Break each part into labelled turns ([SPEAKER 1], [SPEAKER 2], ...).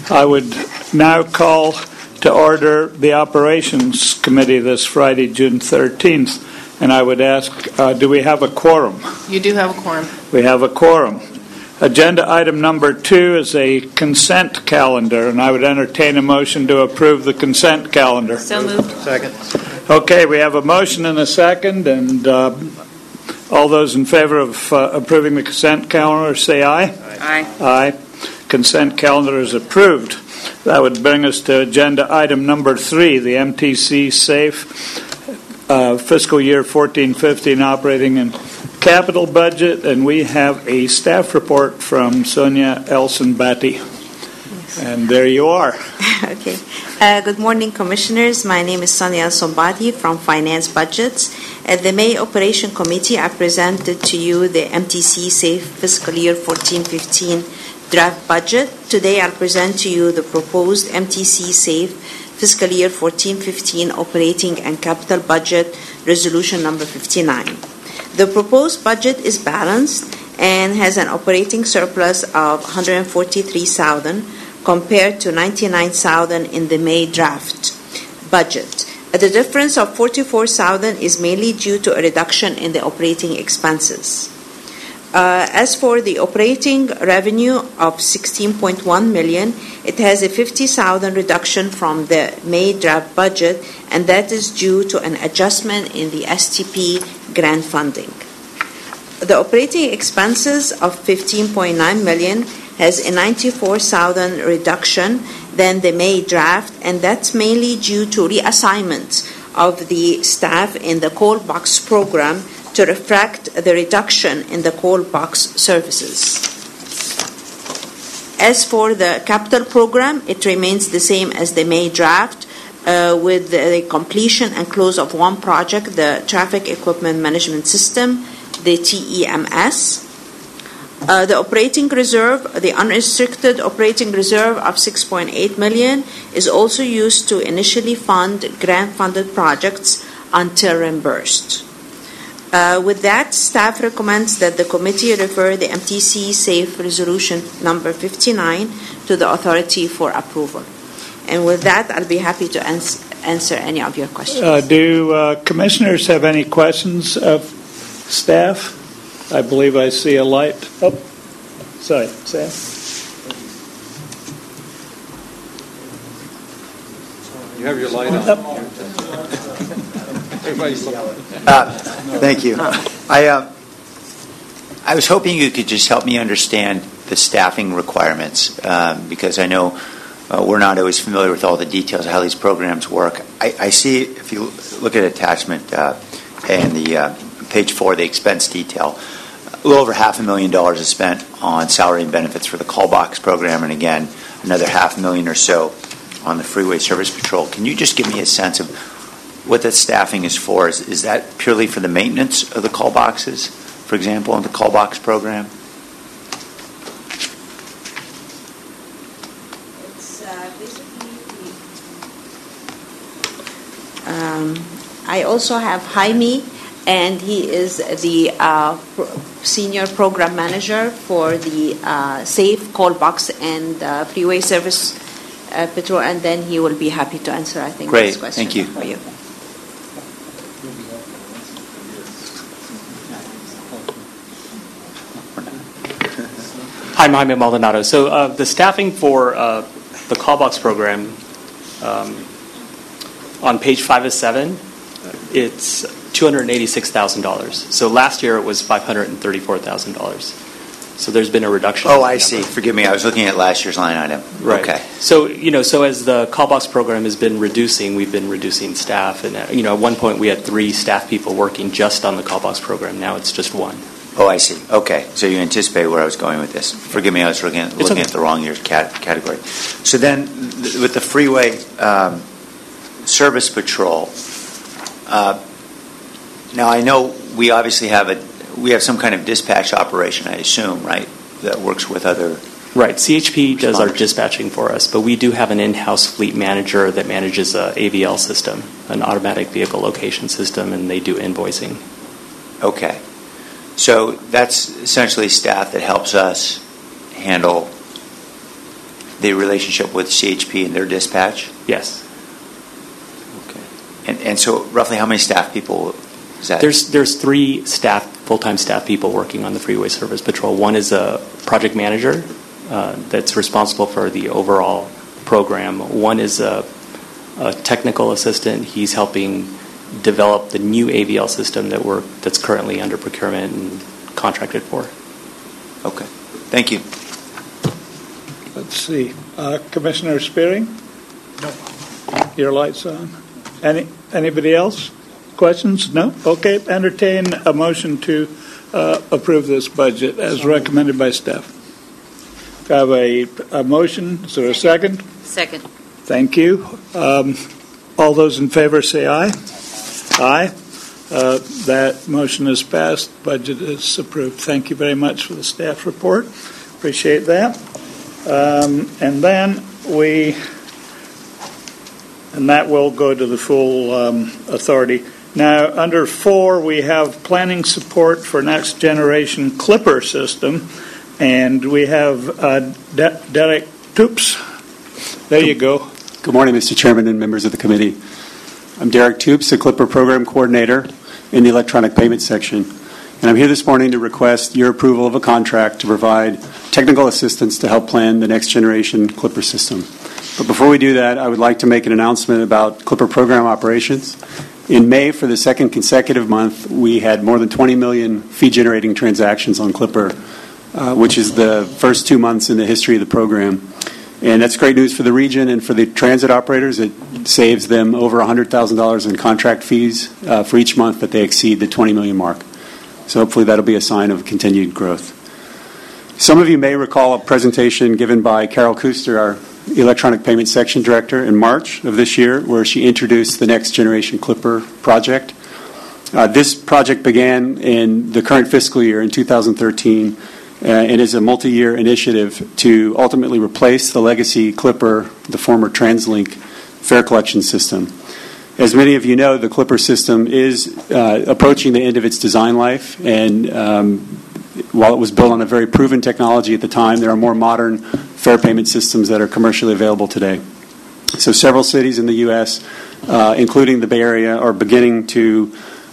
[SPEAKER 1] I would now call to order the Operations Committee this Friday, June 13th. And I would ask, do we have a quorum?
[SPEAKER 2] You do have a quorum.
[SPEAKER 1] We have a quorum. Agenda item number 2 is a consent calendar, and I would entertain a motion to approve the consent calendar.
[SPEAKER 2] So moved.
[SPEAKER 3] Second.
[SPEAKER 1] Okay, we have a motion and a second, and all those in favor of approving the consent calendar say aye.
[SPEAKER 2] Aye.
[SPEAKER 1] Aye. Consent calendar is approved. That would bring us to agenda item number 3, the MTC SAFE fiscal year 14-15 operating and capital budget, and we have a staff report from Sonia Elson-Batty. And there you are.
[SPEAKER 4] Okay. Good morning, Commissioners. My name is Sonia Elson-Batty from Finance Budgets. At the May Operation Committee, I presented to you the MTC SAFE fiscal year 14-15 draft budget. Today, I'll present to you the proposed MTC SAFE fiscal year 14-15 operating and capital budget resolution number 59. The proposed budget is balanced and has an operating surplus of $143,000 compared to $99,000 in the May draft budget. The difference of $44,000 is mainly due to a reduction in the operating expenses. As for the operating revenue of $16.1 million, it has a $50,000 reduction from the May draft budget, and that is due to an adjustment in the STP grant funding. The operating expenses of $15.9 million has a $94,000 reduction than the May draft, and that's mainly due to reassignment of the staff in the cold box program to reflect the reduction in the cold box services. As for the capital program, it remains the same as the May draft, with the completion and close of one project, the Traffic Equipment Management System, the TEMS. The operating reserve, the unrestricted operating reserve of $6.8 million, is also used to initially fund grant-funded projects until reimbursed. With that, staff recommends that the committee refer the MTC SAFE resolution number 59 to the authority for approval. And with that, I'll be happy to answer any of your questions.
[SPEAKER 1] Do commissioners have any questions of staff? I believe I see a light. Oh, sorry, Sam.
[SPEAKER 3] You have your light on. Everybody's looking.
[SPEAKER 5] Thank you. I was hoping you could just help me understand the staffing requirements, because I know we're not always familiar with all the details of how these programs work. I see, if you look at attachment and the page 4, the expense detail, a little over $500,000 is spent on salary and benefits for the call box program, and again, another $500,000 or so on the freeway service patrol. Can you just give me a sense of what that staffing is for? Is that purely for the maintenance of the call boxes, for example, in the call box program?
[SPEAKER 4] It's basically I also have Jaime, and he is the senior program manager for the SAFE call box and freeway service patrol, and then he will be happy to answer, I think,
[SPEAKER 5] Great.
[SPEAKER 4] this question
[SPEAKER 5] Thank you.
[SPEAKER 4] for you.
[SPEAKER 6] Hi, I'm Jaime Maldonado. So the staffing for the call box program on page 5 of 7, it's $286,000. So last year it was $534,000. So there's been a reduction.
[SPEAKER 5] Oh, I see. Forgive me. I was looking at last year's line item.
[SPEAKER 6] Right.
[SPEAKER 5] Okay.
[SPEAKER 6] So, so as the call box program has been reducing, we've been reducing staff. And, at one point we had 3 staff people working just on the call box program. Now it's just 1.
[SPEAKER 5] Oh, I see. Okay. So you anticipate where I was going with this. Forgive me. I was looking at the wrong year's category. So then with the freeway service patrol, now I know we obviously have some kind of dispatch operation, I assume, right, that works with other...
[SPEAKER 6] Right. CHP does our dispatching for us, but we do have an in-house fleet manager that manages a AVL system, an automatic vehicle location system, and they do invoicing.
[SPEAKER 5] Okay. So that's essentially staff that helps us handle the relationship with CHP and their dispatch?
[SPEAKER 6] Yes.
[SPEAKER 5] Okay. And so roughly how many staff people is that?
[SPEAKER 6] There's 3 full-time staff people working on the Freeway Service Patrol. One is a project manager that's responsible for the overall program. One is a technical assistant. He's helping develop the new AVL system that's currently under procurement and contracted for.
[SPEAKER 5] Okay. Thank you.
[SPEAKER 1] Let's see. Commissioner Spearing? No. Your light's on. Anybody else? Questions? No? Okay. Entertain a motion to approve this budget as recommended by staff. I have a motion. Is there a second?
[SPEAKER 2] Second.
[SPEAKER 1] Thank you. All those in favor say aye. Aye. That motion is passed. Budget is approved. Thank you very much for the staff report. Appreciate that. And that will go to the full authority. Now, under 4, we have planning support for next generation Clipper system, and we have Derek Toops. There you go.
[SPEAKER 7] Good morning, Mr. Chairman and members of the committee. I'm Derek Toops, the Clipper Program Coordinator in the electronic payment section. And I'm here this morning to request your approval of a contract to provide technical assistance to help plan the next generation Clipper system. But before we do that, I would like to make an announcement about Clipper program operations. In May, for the second consecutive month, we had more than 20 million fee-generating transactions on Clipper, which is the first 2 months in the history of the program. And that's great news for the region and for the transit operators. It saves them over $100,000 in contract fees for each month that they exceed the 20 million mark. So hopefully that'll be a sign of continued growth. Some of you may recall a presentation given by Carol Kuster, our Electronic Payment Section Director, in March of this year, where she introduced the Next Generation Clipper project. This project began in the current fiscal year in 2013 and is a multi-year initiative to ultimately replace the legacy Clipper, the former TransLink fare collection system. As many of you know, the Clipper system is approaching the end of its design life, and while it was built on a very proven technology at the time, there are more modern fare payment systems that are commercially available today. So several cities in the U.S., including the Bay Area, are beginning to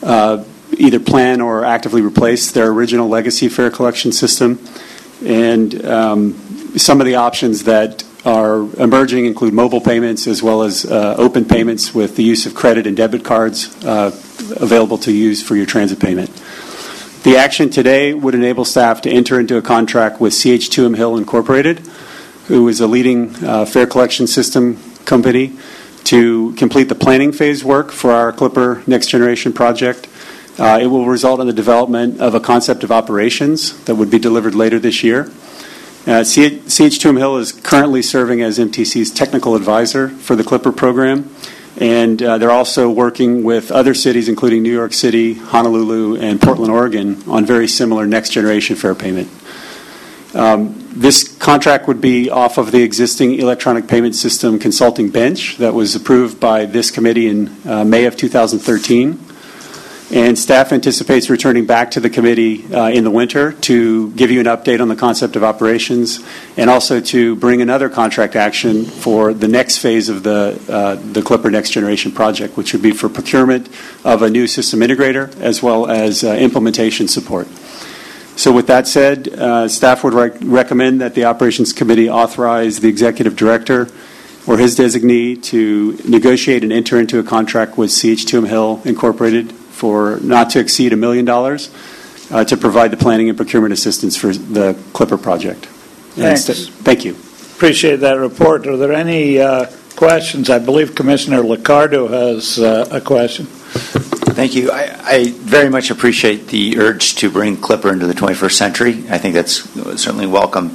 [SPEAKER 7] either plan or actively replace their original legacy fare collection system. And some of the options that are emerging include mobile payments as well as open payments with the use of credit and debit cards available to use for your transit payment. The action today would enable staff to enter into a contract with CH2M Hill Incorporated, who is a leading fare collection system company, to complete the planning phase work for our Clipper Next Generation project. It will result in the development of a concept of operations that would be delivered later this year. CH2M Hill is currently serving as MTC's technical advisor for the Clipper program, and they're also working with other cities, including New York City, Honolulu, and Portland, Oregon, on very similar next-generation fare payment. This contract would be off of the existing electronic payment system consulting bench that was approved by this committee in May of 2013. And staff anticipates returning back to the committee in the winter to give you an update on the concept of operations and also to bring another contract action for the next phase of the Clipper Next Generation project, which would be for procurement of a new system integrator as well as implementation support. So with that said, staff would recommend that the Operations Committee authorize the Executive Director or his designee to negotiate and enter into a contract with CH2M Hill Incorporated for not to exceed $1 million to provide the planning and procurement assistance for the Clipper project.
[SPEAKER 1] Thanks.
[SPEAKER 7] Thank you.
[SPEAKER 1] Appreciate that report. Are there any questions? I believe Commissioner Liccardo has a question.
[SPEAKER 5] Thank you. I very much appreciate the urge to bring Clipper into the 21st century. I think that's certainly welcome.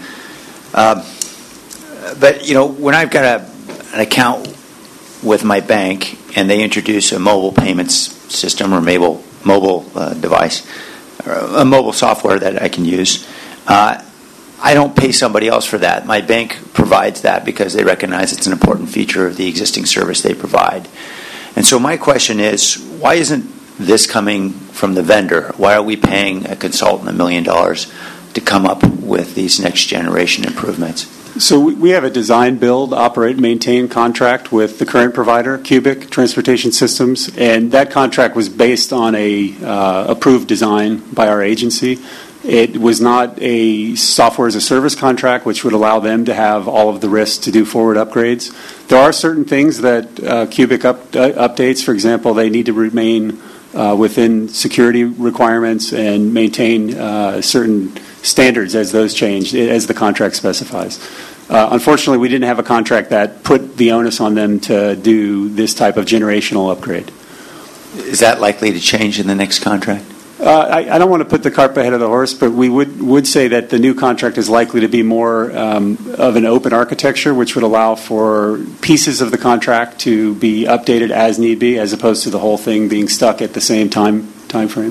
[SPEAKER 5] But, you know, when I've got an account with my bank and they introduce a mobile payments system or mobile device, or a mobile software that I can use, I don't pay somebody else for that. My bank provides that because they recognize it's an important feature of the existing service they provide. And so my question is, why isn't this coming from the vendor? Why are we paying a consultant $1 million to come up with these next generation improvements?
[SPEAKER 7] So we have a design, build, operate, maintain contract with the current provider, Cubic Transportation Systems, and that contract was based on a approved design by our agency. It was not a software as a service contract, which would allow them to have all of the risks to do forward upgrades. There are certain things that Cubic updates. For example, they need to remain within security requirements and maintain certain standards as those change, as the contract specifies. Unfortunately, we didn't have a contract that put the onus on them to do this type of generational upgrade.
[SPEAKER 5] Is that likely to change in the next contract?
[SPEAKER 7] I don't want to put the cart ahead of the horse, but we would say that the new contract is likely to be more of an open architecture, which would allow for pieces of the contract to be updated as need be, as opposed to the whole thing being stuck at the same time frame.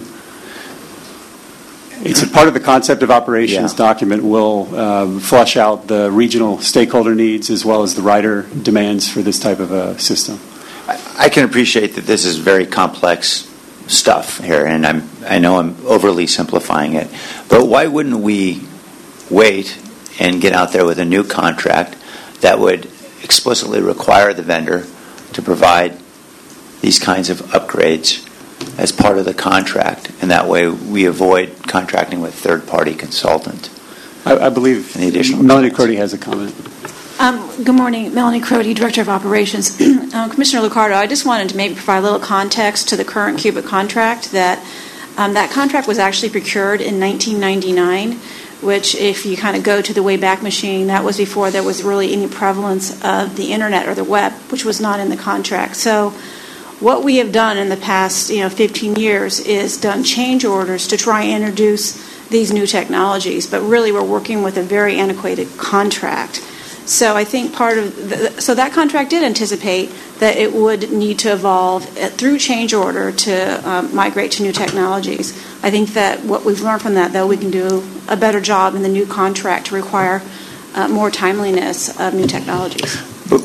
[SPEAKER 7] It's a part of the concept of operations document will flush out the regional stakeholder needs as well as the rider demands for this type of a system.
[SPEAKER 5] I can appreciate that this is very complex stuff here, and I know I'm overly simplifying it, but why wouldn't we wait and get out there with a new contract that would explicitly require the vendor to provide these kinds of upgrades as part of the contract, and that way we avoid contracting with third-party consultant?
[SPEAKER 7] I believe Melanie Crody has a comment.
[SPEAKER 2] Good morning. Melanie Crody, Director of Operations. Commissioner Liccardo, I just wanted to maybe provide a little context to the current Cubic contract. That contract was actually procured in 1999, which if you kind of go to the Wayback Machine, that was before there was really any prevalence of the Internet or the web, which was not in the contract. So what we have done in the past 15 years is done change orders to try and introduce these new technologies, but really we're working with a very antiquated contract. So I think so that contract did anticipate that it would need to evolve through change order to migrate to new technologies. I think that what we've learned from that, though, we can do a better job in the new contract to require more timeliness of new technologies.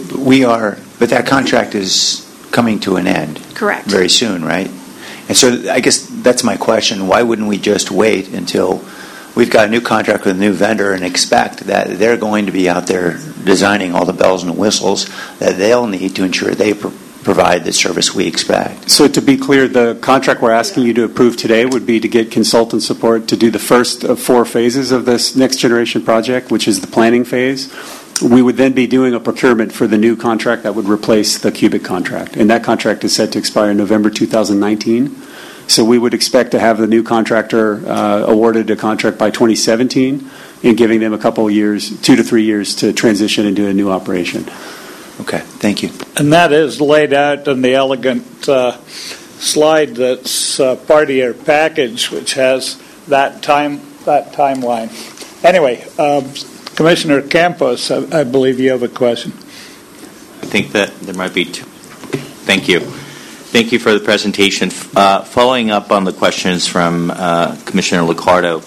[SPEAKER 5] But that contract is coming to an end.
[SPEAKER 2] Correct.
[SPEAKER 5] Very soon, right? And so I guess that's my question. Why wouldn't we just wait until we've got a new contract with a new vendor and expect that they're going to be out there designing all the bells and whistles that they'll need to ensure they provide the service we expect?
[SPEAKER 7] So to be clear, the contract we're asking you to approve today would be to get consultant support to do the first of 4 phases of this next generation project, which is the planning phase. We would then be doing a procurement for the new contract that would replace the Cubic contract, and that contract is set to expire in November 2019. So we would expect to have the new contractor awarded a contract by 2017 and giving them a couple of years, 2 to 3 years, to transition into a new operation.
[SPEAKER 5] Okay, thank you.
[SPEAKER 1] And that is laid out in the elegant slide that's part of your package, which has that timeline. Anyway, Commissioner Campos, I believe you have a question.
[SPEAKER 8] I think that there might be two. Thank you. Thank you for the presentation. Following up on the questions from Commissioner Liccardo,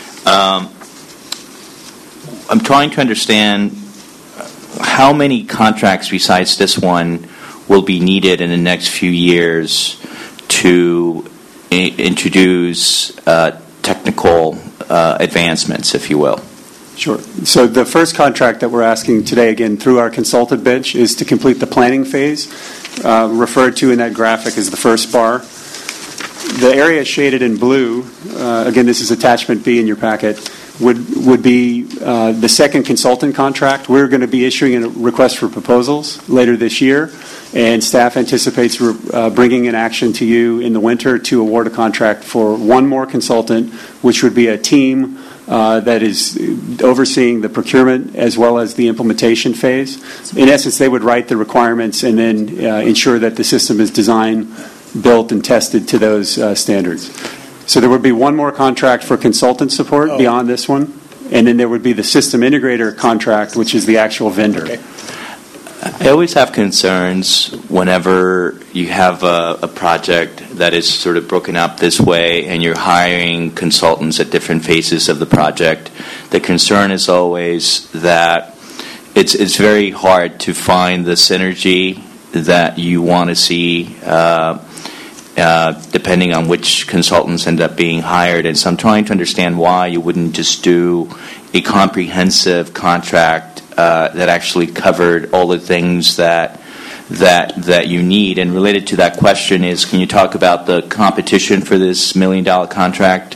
[SPEAKER 8] I'm trying to understand how many contracts besides this one will be needed in the next few years to introduce technical advancements, if you will.
[SPEAKER 7] Sure. So the first contract that we're asking today, again, through our consultant bench, is to complete the planning phase, referred to in that graphic as the first bar. The area shaded in blue, again, this is attachment B in your packet, would be the second consultant contract. We're going to be issuing a request for proposals later this year, and staff anticipates bringing an action to you in the winter to award a contract for one more consultant, which would be a team that is overseeing the procurement as well as the implementation phase. In essence, they would write the requirements and then ensure that the system is designed, built, and tested to those standards. So there would be one more contract for consultant support beyond this one, and then there would be the system integrator contract, which is the actual vendor.
[SPEAKER 1] Okay.
[SPEAKER 8] I always have concerns whenever you have a project that is sort of broken up this way and you're hiring consultants at different phases of the project. The concern is always that it's very hard to find the synergy that you want to see depending on which consultants end up being hired. And so I'm trying to understand why you wouldn't just do a comprehensive contract that actually covered all the things that you need. And related to that question is, can you talk about the competition for this $1 million contract?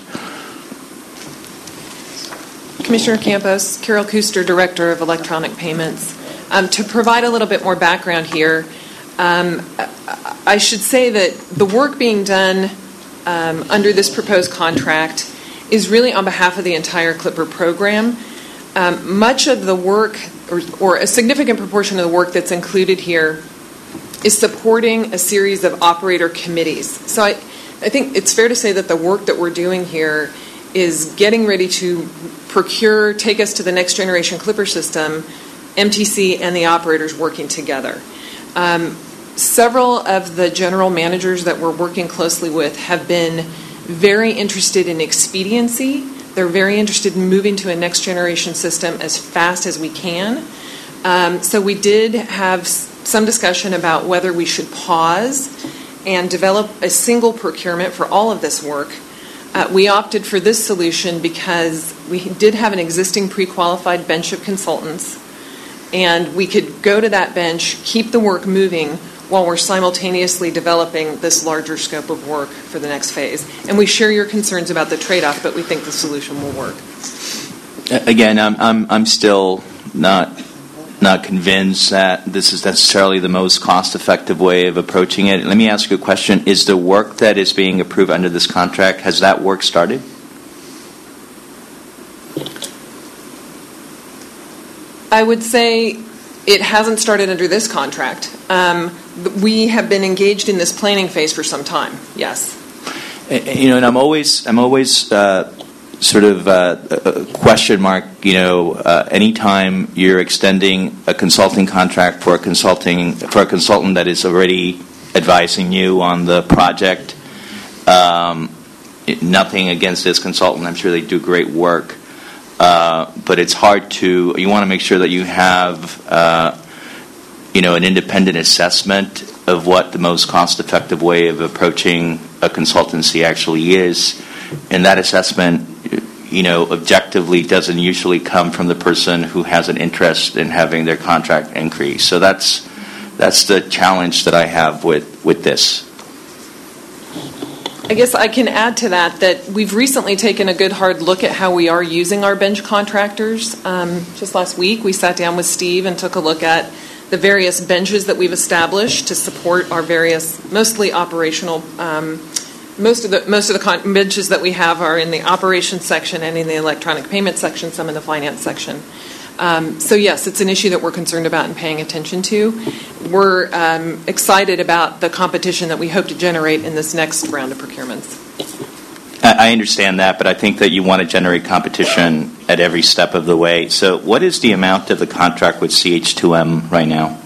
[SPEAKER 9] Commissioner Campos, Carol Kuster, Director of Electronic Payments. To provide a little bit more background here, I should say that the work being done under this proposed contract is really on behalf of the entire Clipper program. Much of the work, or a significant proportion of the work that's included here, is supporting a series of operator committees. So I think it's fair to say that the work that we're doing here is getting ready to procure, take us to the next generation Clipper system, MTC and the operators working together. Several of the general managers that we're working closely with have been very interested in expediency. They're very interested in moving to a next generation system as fast as we can. So we did have some discussion about whether we should pause and develop a single procurement for all of this work. We opted for this solution because we did have an existing pre-qualified bench of consultants, and we could go to that bench, keep the work moving while we're simultaneously developing this larger scope of work for the next phase. And we share your concerns about the trade-off, but we think the solution will work.
[SPEAKER 8] Again, I'm still not convinced that this is necessarily the most cost-effective way of approaching it. Let me ask you a question. Is the work that is being approved under this contract, has that work started?
[SPEAKER 9] I would say it hasn't started under this contract. We have been engaged in this planning phase for some time, yes.
[SPEAKER 8] And I'm always sort of a question mark, anytime you're extending a consulting contract for a consultant that is already advising you on the project. Nothing against this consultant. I'm sure they do great work. But it's hard you want to make sure that you have, an independent assessment of what the most cost-effective way of approaching a consultancy actually is. And that assessment, objectively doesn't usually come from the person who has an interest in having their contract increase. So that's the challenge that I have with this.
[SPEAKER 9] I guess I can add to that we've recently taken a good hard look at how we are using our bench contractors. Just last week, we sat down with Steve and took a look at the various benches that we've established to support our various, mostly operational. Most of the benches that we have are in the operations section and in the electronic payment section, some in the finance section. So yes, it's an issue that we're concerned about and paying attention to. We're excited about the competition that we hope to generate in this next round of procurements.
[SPEAKER 8] I understand that, but I think that you want to generate competition at every step of the way. So what is the amount of the contract with CH2M right now?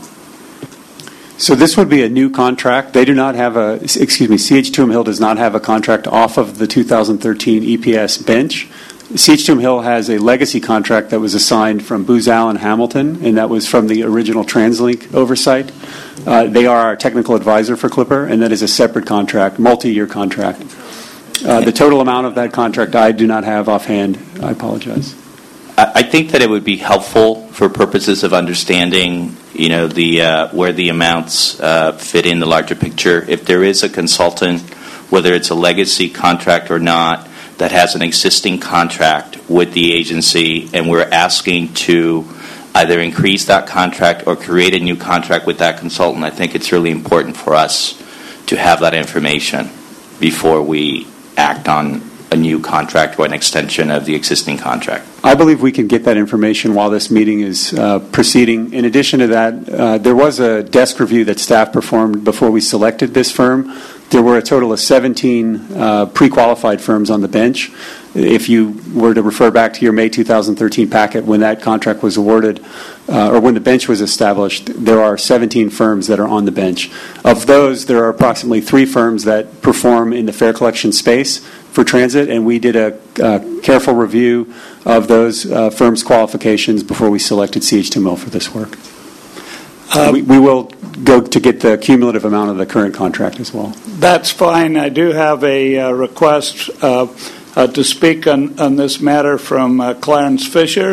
[SPEAKER 7] So this would be a new contract. They do not have CH2M Hill does not have a contract off of the 2013 EPS bench. CH2M Hill has a legacy contract that was assigned from Booz Allen Hamilton, and that was from the original TransLink oversight. They are our technical advisor for Clipper, and that is a separate contract, multi-year contract. The total amount of that contract I do not have offhand. I apologize.
[SPEAKER 8] I think that it would be helpful for purposes of understanding, where the amounts fit in the larger picture. If there is a consultant, whether it's a legacy contract or not, that has an existing contract with the agency, and we're asking to either increase that contract or create a new contract with that consultant, I think it's really important for us to have that information before we act on a new contract or an extension of the existing contract.
[SPEAKER 7] I believe we can get that information while this meeting is proceeding. In addition to that, there was a desk review that staff performed before we selected this firm. There were a total of 17 pre-qualified firms on the bench. If you were to refer back to your May 2013 packet, when that contract was awarded, or when the bench was established, there are 17 firms that are on the bench. Of those, there are approximately 3 firms that perform in the fare collection space for transit, and we did a careful review of those firms' qualifications before we selected CH2M for this work. We will go to get the cumulative amount of the current contract as well.
[SPEAKER 1] That's fine. I do have a request to speak on this matter from Clarence Fisher,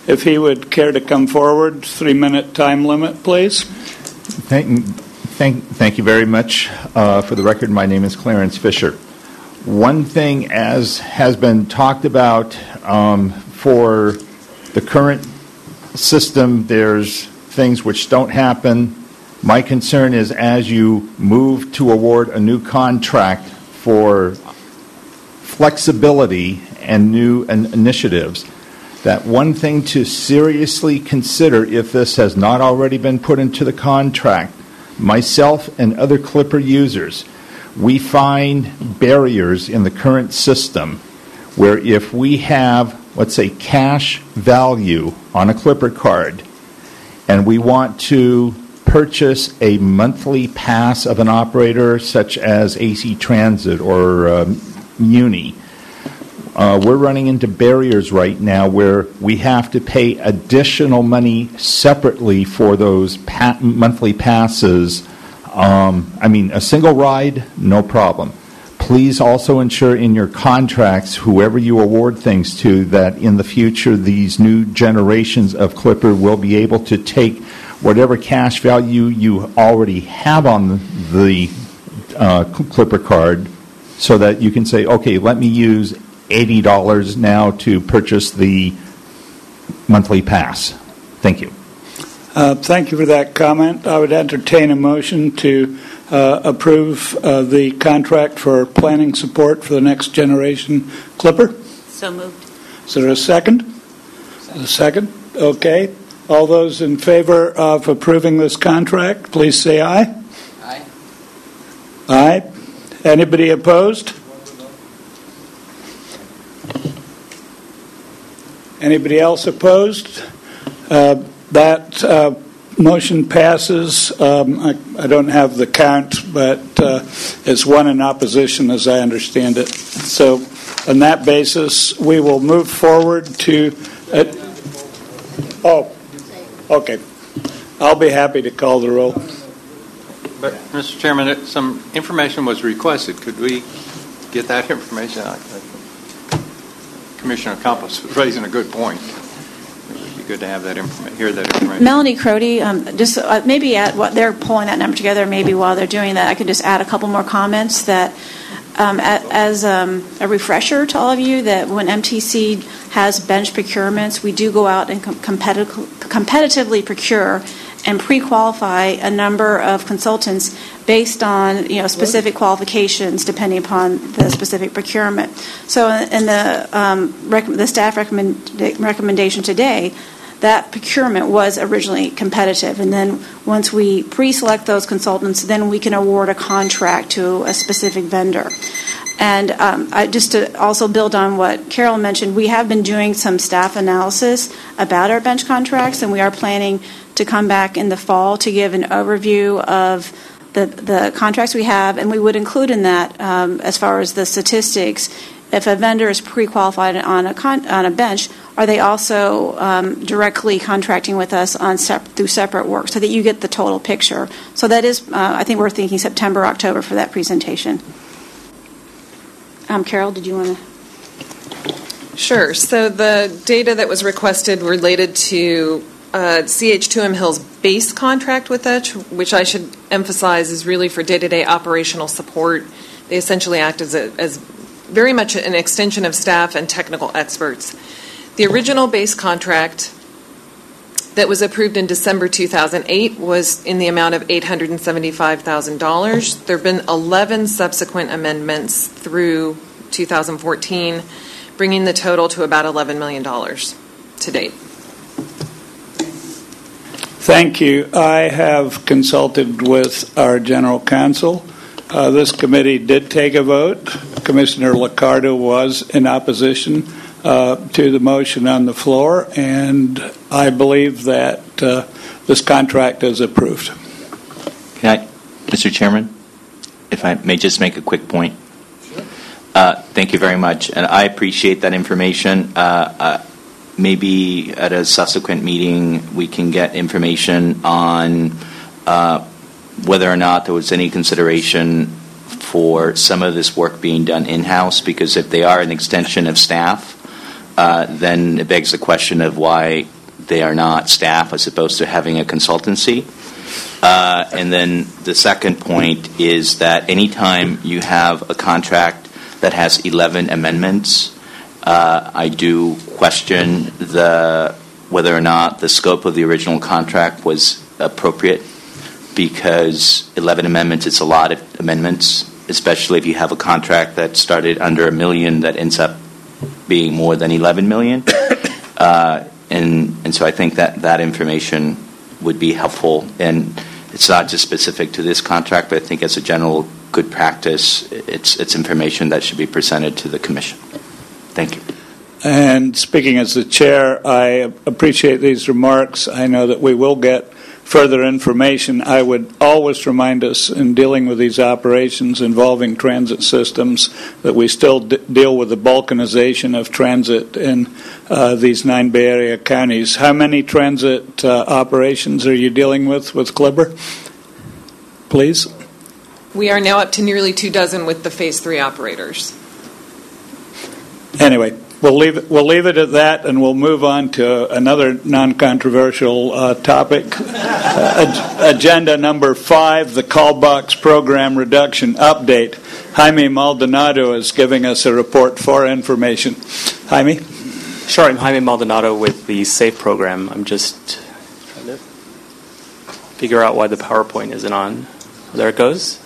[SPEAKER 1] if he would care to come forward. 3-minute time limit, please.
[SPEAKER 10] Thank you very much. For the record, my name is Clarence Fisher. One thing, as has been talked about, for the current system, there's things which don't happen. My concern is as you move to award a new contract for flexibility and new initiatives, that one thing to seriously consider, if this has not already been put into the contract, myself and other Clipper users, we find barriers in the current system where if we have, let's say, cash value on a Clipper card and we want to purchase a monthly pass of an operator such as AC Transit or Muni, we're running into barriers right now where we have to pay additional money separately for those monthly passes. A single ride, no problem. Please also ensure in your contracts, whoever you award things to, that in the future these new generations of Clipper will be able to take whatever cash value you already have on the Clipper card so that you can say, okay, let me use $80 now to purchase the monthly pass. Thank you.
[SPEAKER 1] Thank you for that comment. I would entertain a motion to approve the contract for planning support for the next generation Clipper.
[SPEAKER 4] So moved.
[SPEAKER 1] Is there a second? A second? Okay. All those in favor of approving this contract, please say aye.
[SPEAKER 5] Aye.
[SPEAKER 1] Aye. Anybody opposed? Anybody else opposed? That motion passes. I don't have the count, but it's one in opposition as I understand it. So on that basis, we will move forward to... okay. I'll be happy to call the roll.
[SPEAKER 3] But, Mr. Chairman, some information was requested. Could we get that information? Commissioner Campos was raising a good point. It would be good to have that hear that information.
[SPEAKER 2] Melanie Crody, just maybe at what they're pulling that number together, maybe while they're doing that, I could just add a couple more comments that as a refresher to all of you, that when MTC has bench procurements, we do go out and competitively procure and pre-qualify a number of consultants based on specific qualifications depending upon the specific procurement. So in the staff recommendation today, that procurement was originally competitive, and then once we pre-select those consultants, then we can award a contract to a specific vendor. And just to also build on what Carol mentioned, we have been doing some staff analysis about our bench contracts, and we are planning to come back in the fall to give an overview of the contracts we have, and we would include in that, as far as the statistics, if a vendor is pre-qualified on a bench, are they also directly contracting with us through separate work, so that you get the total picture. So that is, I think we're thinking September, October for that presentation. Carol, did you want to?
[SPEAKER 9] Sure. So the data that was requested related to CH2M Hill's base contract with us, which I should emphasize is really for day-to-day operational support. They essentially act as very much an extension of staff and technical experts. The original base contract that was approved in December 2008 was in the amount of $875,000. There have been 11 subsequent amendments through 2014, bringing the total to about $11 million to date.
[SPEAKER 1] Thank you. I have consulted with our general counsel. This committee did take a vote. Commissioner Liccardo was in opposition to the motion on the floor, and I believe that this contract is approved.
[SPEAKER 8] Can I, Mr. Chairman, if I may just make a quick point?
[SPEAKER 1] Sure.
[SPEAKER 8] Thank you very much, and I appreciate that information. Maybe at a subsequent meeting we can get information on whether or not there was any consideration for some of this work being done in-house, because if they are an extension of staff, then it begs the question of why they are not staff as opposed to having a consultancy. And then the second point is that anytime you have a contract that has 11 amendments, I do question whether or not the scope of the original contract was appropriate, because 11 amendments is a lot of amendments, especially if you have a contract that started under $1 million that ends up being more than $11 million. And so I think that information would be helpful. And it's not just specific to this contract, but I think as a general good practice, it's information that should be presented to the Commission. Thank you.
[SPEAKER 1] And speaking as the chair, I appreciate these remarks. I know that we will get further information. I would always remind us in dealing with these operations involving transit systems that we still deal with the balkanization of transit in these 9 Bay Area counties. How many transit operations are you dealing with Clipper? Please.
[SPEAKER 9] We are now up to nearly 24 with the Phase 3 operators.
[SPEAKER 1] Anyway, we'll leave it at that, and we'll move on to another non-controversial topic. Agenda number 5, the call box program reduction update. Jaime Maldonado is giving us a report for information. Jaime?
[SPEAKER 6] Sure, I'm Jaime Maldonado with the SAFE program. I'm just trying to figure out why the PowerPoint isn't on. There it goes.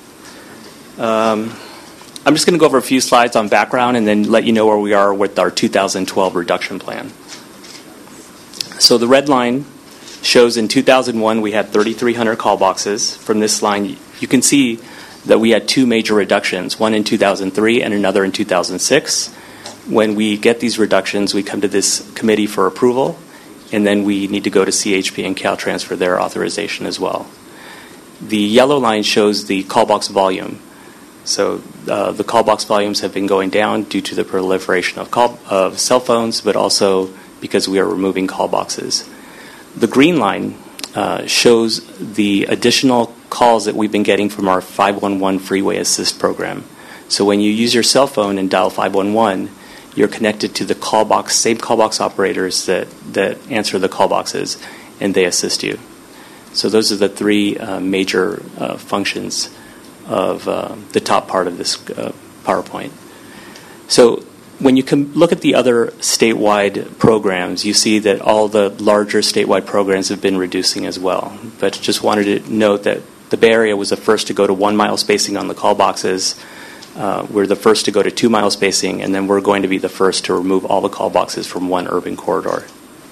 [SPEAKER 6] I'm just going to go over a few slides on background and then let you know where we are with our 2012 reduction plan. So the red line shows in 2001 we had 3,300 call boxes. From this line, you can see that we had 2 major reductions, one in 2003 and another in 2006. When we get these reductions, we come to this committee for approval, and then we need to go to CHP and Caltrans for their authorization as well. The yellow line shows the call box volume. So the call box volumes have been going down due to the proliferation of cell phones, but also because we are removing call boxes. The green line shows the additional calls that we've been getting from our 511 Freeway Assist program. So when you use your cell phone and dial 511, you're connected to the call box, same call box operators that answer the call boxes, and they assist you. So those are the 3 major functions of the top part of this PowerPoint. So when you look at the other statewide programs, you see that all the larger statewide programs have been reducing as well. But just wanted to note that the Bay Area was the first to go to 1 mile spacing on the call boxes. We're the first to go to 2 mile spacing, and then we're going to be the first to remove all the call boxes from one urban corridor.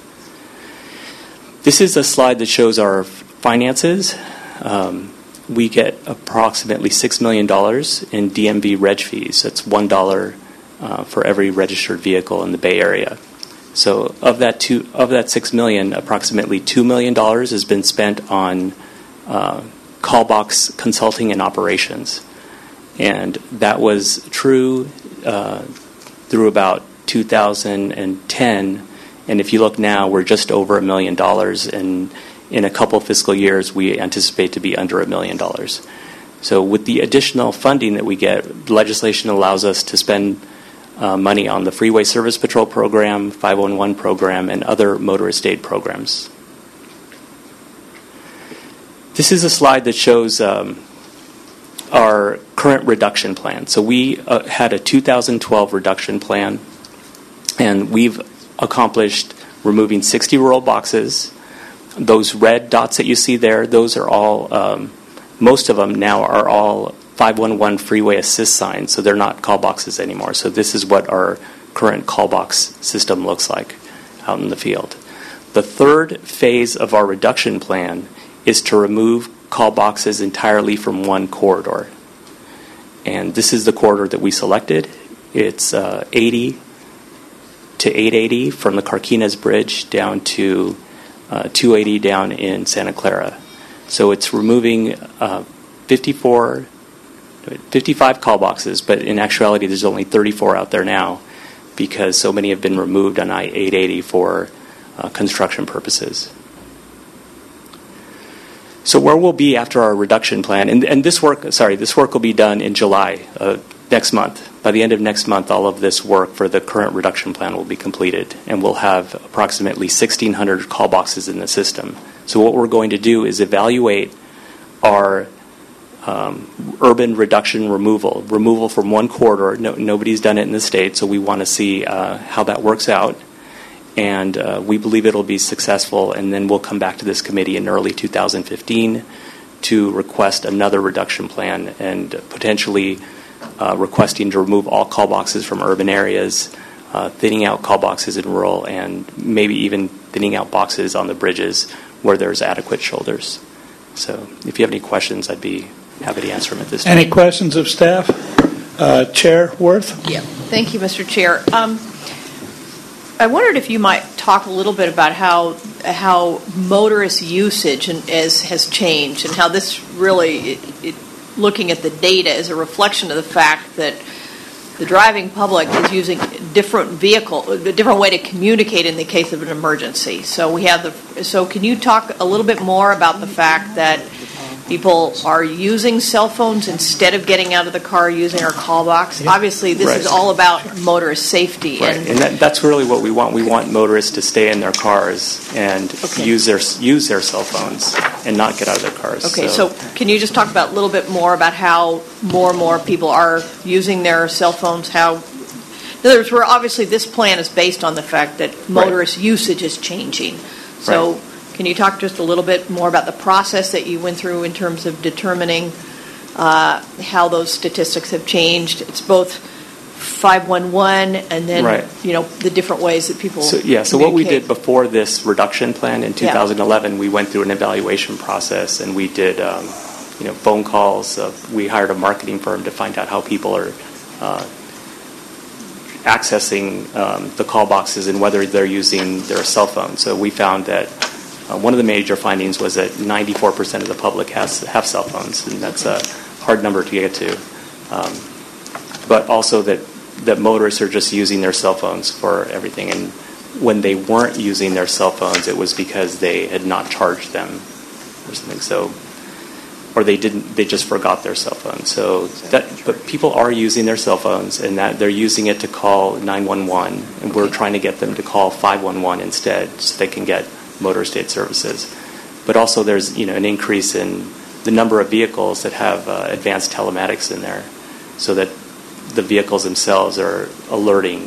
[SPEAKER 6] This is a slide that shows our finances. We get approximately $6 million in DMV reg fees. That's $1 for every registered vehicle in the Bay Area. So of that $6 million, approximately $2 million has been spent on call box consulting and operations. And that was true through about 2010. And if you look now, we're just over $1 million, and in a couple fiscal years, we anticipate to be under $1 million. So with the additional funding that we get, legislation allows us to spend money on the Freeway Service Patrol program, 511 program, and other motorist aid programs. This is a slide that shows our current reduction plan. So we had a 2012 reduction plan, and we've accomplished removing 60 rural boxes. Those red dots that you see there, those are all, most of them now are all 511 Freeway Assist signs, so they're not call boxes anymore. So this is what our current call box system looks like out in the field. The third phase of our reduction plan is to remove call boxes entirely from one corridor. And this is the corridor that we selected. It's 80 to 880 from the Carquinez Bridge down to 280 down in Santa Clara. So it's removing 55 call boxes, but in actuality there's only 34 out there now because so many have been removed on I-880 for construction purposes. So where we'll be after our reduction plan, and this work will be done in July. next month. By the end of next month, all of this work for the current reduction plan will be completed, and we'll have approximately 1,600 call boxes in the system. So what we're going to do is evaluate our urban reduction removal from one corridor. Nobody's done it in the state, so we want to see how that works out. And we believe it'll be successful, and then we'll come back to this committee in early 2015 to request another reduction plan and potentially requesting to remove all call boxes from urban areas, thinning out call boxes in rural, and maybe even thinning out boxes on the bridges where there's adequate shoulders. So if you have any questions, I'd be happy to answer them at this time.
[SPEAKER 1] Any questions of staff? Chair Worth?
[SPEAKER 11] Yeah. Thank you, Mr. Chair. I wondered if you might talk a little bit about how motorist usage has changed, and how this really, looking at the data, is a reflection of the fact that the driving public is using a different way to communicate in the case of an emergency. So can you talk a little bit more about the fact that people are using cell phones instead of getting out of the car using our call box? Obviously, this is all about motorist safety.
[SPEAKER 6] Right, and that's really what we want. We want motorists to stay in their cars and use their cell phones and not get out of their cars.
[SPEAKER 11] Okay, so can you just talk about a little bit more about how more and more people are using their cell phones? In other words, obviously this plan is based on the fact that motorist usage is changing. So. Right. Can you talk just a little bit more about the process that you went through in terms of determining how those statistics have changed? It's both 511 and then the different ways that people communicate.
[SPEAKER 6] So what we did before this reduction plan in 2011, we went through an evaluation process, and we did phone calls. We hired a marketing firm to find out how people are accessing the call boxes and whether they're using their cell phone. So we found that one of the major findings was that 94% of the public have cell phones, and that's a hard number to get to. But also that motorists are just using their cell phones for everything, and when they weren't using their cell phones, it was because they had not charged them or something. Or they just forgot their cell phone. But people are using their cell phones, and that they're using it to call 911, and we're trying to get them to call 511 instead, so they can get motorist aid services. But also there's an increase in the number of vehicles that have advanced telematics in there, so that the vehicles themselves are alerting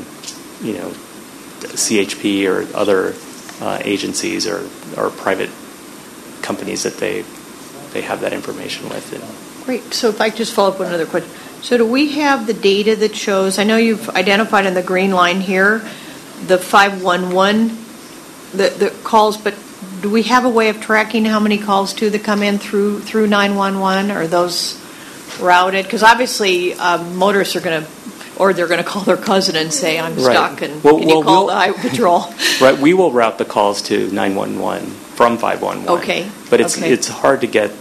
[SPEAKER 6] CHP or other agencies or private companies that they have that information with.
[SPEAKER 11] Great. So if I could just follow up with another question. So do we have the data that shows, I know you've identified in the green line here the 511 the calls, but do we have a way of tracking how many calls that come in through 911? Are those routed? Because obviously motorists are going to call their cousin and say, I'm stuck, and can you call the highway patrol?
[SPEAKER 6] Right, we will route the calls to 911 from 511.
[SPEAKER 11] Okay.
[SPEAKER 6] But it's hard to get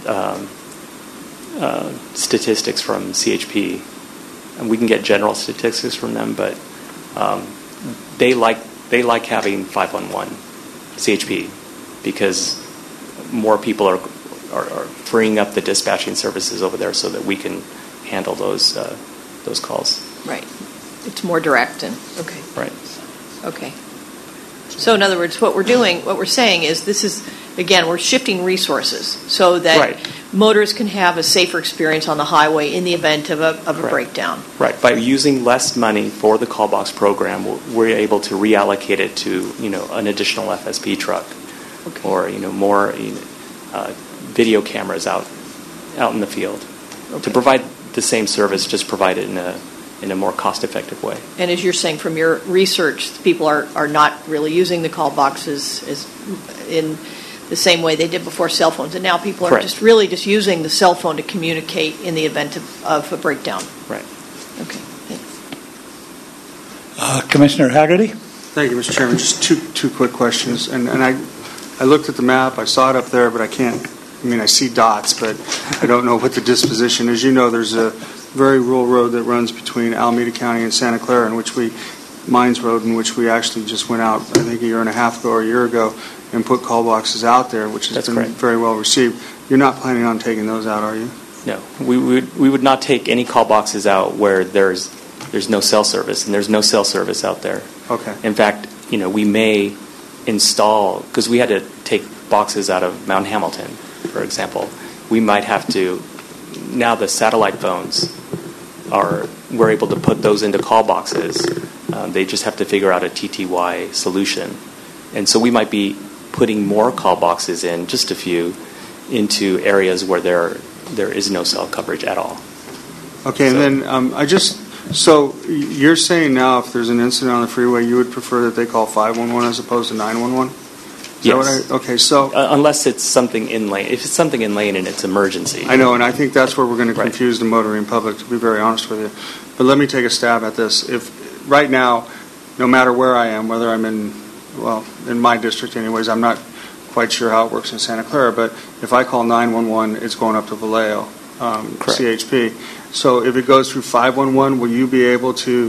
[SPEAKER 6] statistics from CHP. And we can get general statistics from them, but they like having 511 CHP because more people are freeing up the dispatching services over there so that we can handle those calls.
[SPEAKER 11] Right. It's more direct okay.
[SPEAKER 6] Right.
[SPEAKER 11] Okay. So in other words, what we're saying is this is, again, we're shifting resources so that motorists can have a safer experience on the highway in the event of a breakdown.
[SPEAKER 6] Right. By using less money for the call box program, we're able to reallocate it to an additional FSP truck, or more video cameras out in the field to provide the same service, just provide it in a more cost-effective way.
[SPEAKER 11] And as you're saying, from your research, people are not really using the call boxes as in the same way they did before cell phones, and now people are just using the cell phone to communicate in the event of a breakdown.
[SPEAKER 6] Right.
[SPEAKER 11] Okay. Thanks.
[SPEAKER 1] Commissioner Haggerty?
[SPEAKER 12] Thank you, Mr. Chairman. Just two quick questions. And I looked at the map. I saw it up there, but I see dots, but I don't know what the disposition. As you know, there's a very rural road that runs between Alameda County and Santa Clara, Mines Road, in which we actually just went out, I think a year and a half ago or a year ago, and put call boxes out there, which has been very well received. You're not planning on taking those out, are you?
[SPEAKER 6] No, we would not take any call boxes out where there's no cell service, and there's no cell service out there.
[SPEAKER 12] Okay.
[SPEAKER 6] In fact, we may install, because we had to take boxes out of Mount Hamilton, for example. We might have to, now the satellite phones we're able to put those into call boxes. They just have to figure out a TTY solution. And so we might be putting more call boxes in, just a few, into areas where there is no cell coverage at all.
[SPEAKER 12] Okay, so, and then so you're saying now if there's an incident on the freeway, you would prefer that they call 511 as opposed to 911?
[SPEAKER 6] Yes.
[SPEAKER 12] Okay, so...
[SPEAKER 6] unless it's something in lane. If it's something in lane and it's emergency.
[SPEAKER 12] I know, and I think that's where we're going to confuse the motoring public, to be very honest with you. But let me take a stab at this. If right now, no matter where I am, whether I'm in my district anyways, I'm not quite sure how it works in Santa Clara, but if I call 911, it's going up to Vallejo, CHP. So if it goes through 511, will you be able to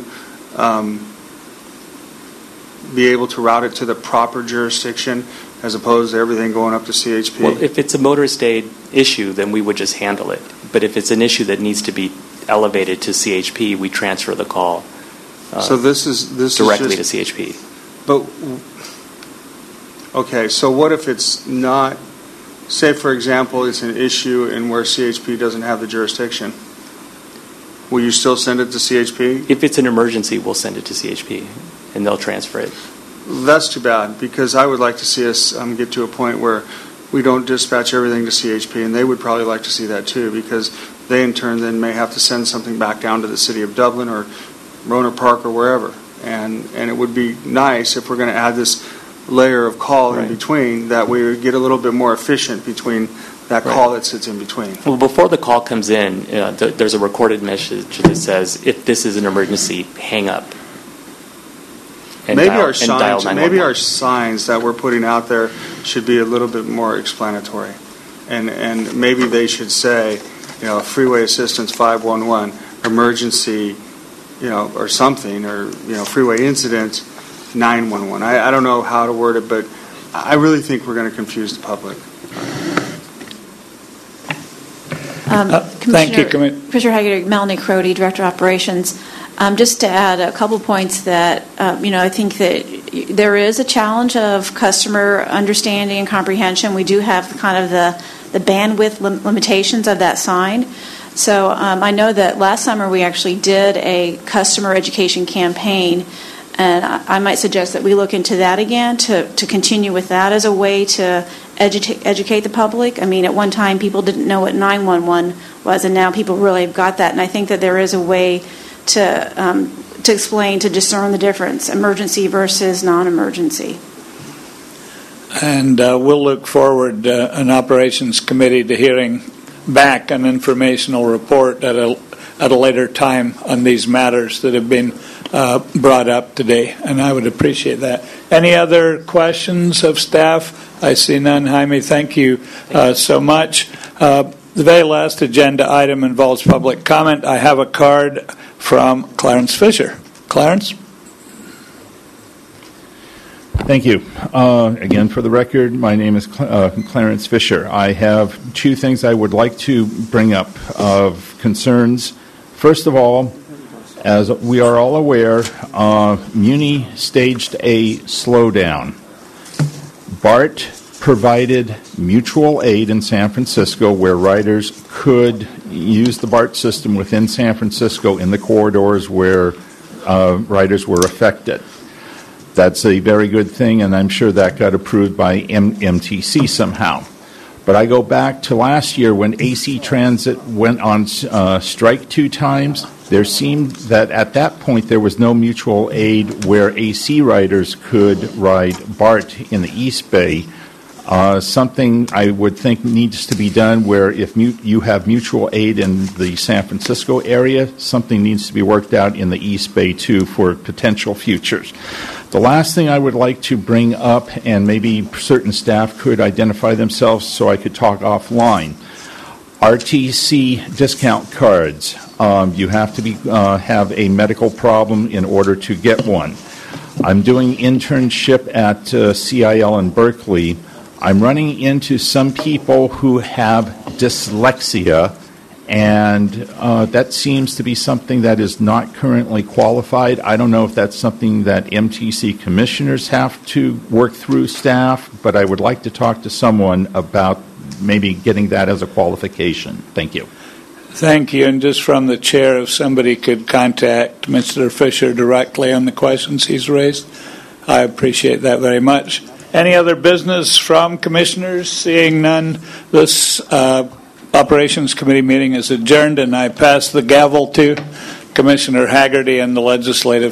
[SPEAKER 12] route it to the proper jurisdiction as opposed to everything going up to CHP?
[SPEAKER 6] Well, if it's a motorist aid issue, then we would just handle it. But if it's an issue that needs to be elevated to CHP, we transfer the call
[SPEAKER 12] so this is
[SPEAKER 6] directly to CHP.
[SPEAKER 12] But, okay, so what if it's not, say for example, it's an issue in where CHP doesn't have the jurisdiction? Will you still send it to CHP?
[SPEAKER 6] If it's an emergency, we'll send it to CHP, and they'll transfer it.
[SPEAKER 12] That's too bad, because I would like to see us get to a point where we don't dispatch everything to CHP, and they would probably like to see that too, because they in turn then may have to send something back down to the city of Dublin or Roner Park or wherever. And it would be nice if we're going to add this layer of call in between, that we would get a little bit more efficient between that call that sits in between.
[SPEAKER 6] Well, before the call comes in, there's a recorded message that says, if this is an emergency, hang up.
[SPEAKER 12] Maybe our signs that we're putting out there should be a little bit more explanatory. And maybe they should say, freeway assistance 511, emergency, or something, or, freeway incident 911. I don't know how to word it, but I really think we're going to confuse the public.
[SPEAKER 1] Thank you,
[SPEAKER 2] Commissioner Hagerty. Melanie Crody, Director of Operations. Just to add a couple points that, I think that there is a challenge of customer understanding and comprehension. We do have kind of the bandwidth limitations of that sign. So I know that last summer we actually did a customer education campaign, and I might suggest that we look into that again to continue with that as a way to educate the public. I mean, at one time people didn't know what 911 was, and now people really have got that. And I think that there is a way to explain, to discern the difference, emergency versus non-emergency.
[SPEAKER 1] And we'll look forward, an operations committee, to hearing back an informational report at a later time on these matters that have been brought up today, and I would appreciate that. Any other questions of staff? I see none. Jaime, thank you so much. The very last agenda item involves public comment. I have a card from Clarence Fisher. Clarence?
[SPEAKER 10] Thank you. Again, for the record, my name is Clarence Fisher. I have two things I would like to bring up of concerns. First of all, as we are all aware, Muni staged a slowdown. BART provided mutual aid in San Francisco where riders could use the BART system within San Francisco in the corridors where riders were affected. That's a very good thing, and I'm sure that got approved by MTC somehow. But I go back to last year when AC Transit went on strike 2 times. There seemed that at that point there was no mutual aid where AC riders could ride BART in the East Bay. Something I would think needs to be done where if you have mutual aid in the San Francisco area, something needs to be worked out in the East Bay too for potential futures. The last thing I would like to bring up, and maybe certain staff could identify themselves so I could talk offline, RTC discount cards. You have to have a medical problem in order to get one. I'm doing internship at CIL in Berkeley. I'm running into some people who have dyslexia And that seems to be something that is not currently qualified. I don't know if that's something that MTC commissioners have to work through staff, but I would like to talk to someone about maybe getting that as a qualification. Thank you.
[SPEAKER 1] Thank you. And just from the chair, if somebody could contact Mr. Fisher directly on the questions he's raised, I appreciate that very much. Any other business from commissioners? Seeing none, this Operations Committee meeting is adjourned, and I pass the gavel to Commissioner Haggerty and the Legislative